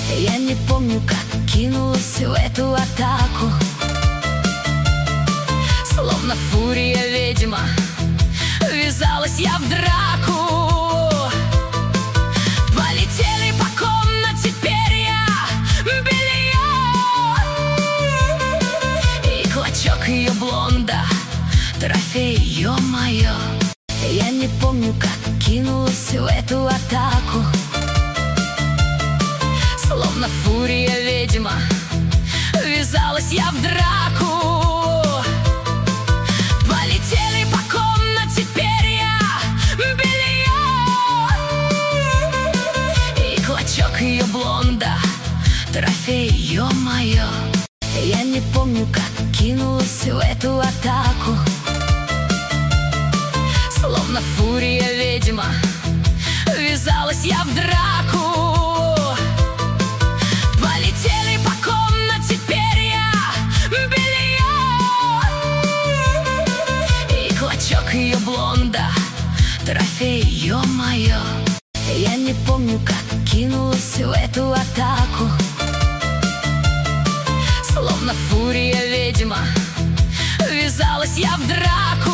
Я не помню, как кинулась в эту атаку. Словно фурия-ведьма, ввязалась я в драку. Полетели по комнате перья, белье и клочок ее блонда, трофей, ё-моё. Я не помню, как кинулась в эту атаку. Словно фурия-ведьма, ввязалась я в драку. Полетели по комнате перья, белье и клочок ее блонда, трофей, ё-моё. Я не помню, как кинулась в эту атаку. Словно фурия-ведьма, ввязалась я в драку. Полетели по комнате перья, белье и клочок ее блонда, трофей, ё-моё. Я не помню, как кинулась в эту атаку. Словно фурия-ведьма, ввязалась я в драку.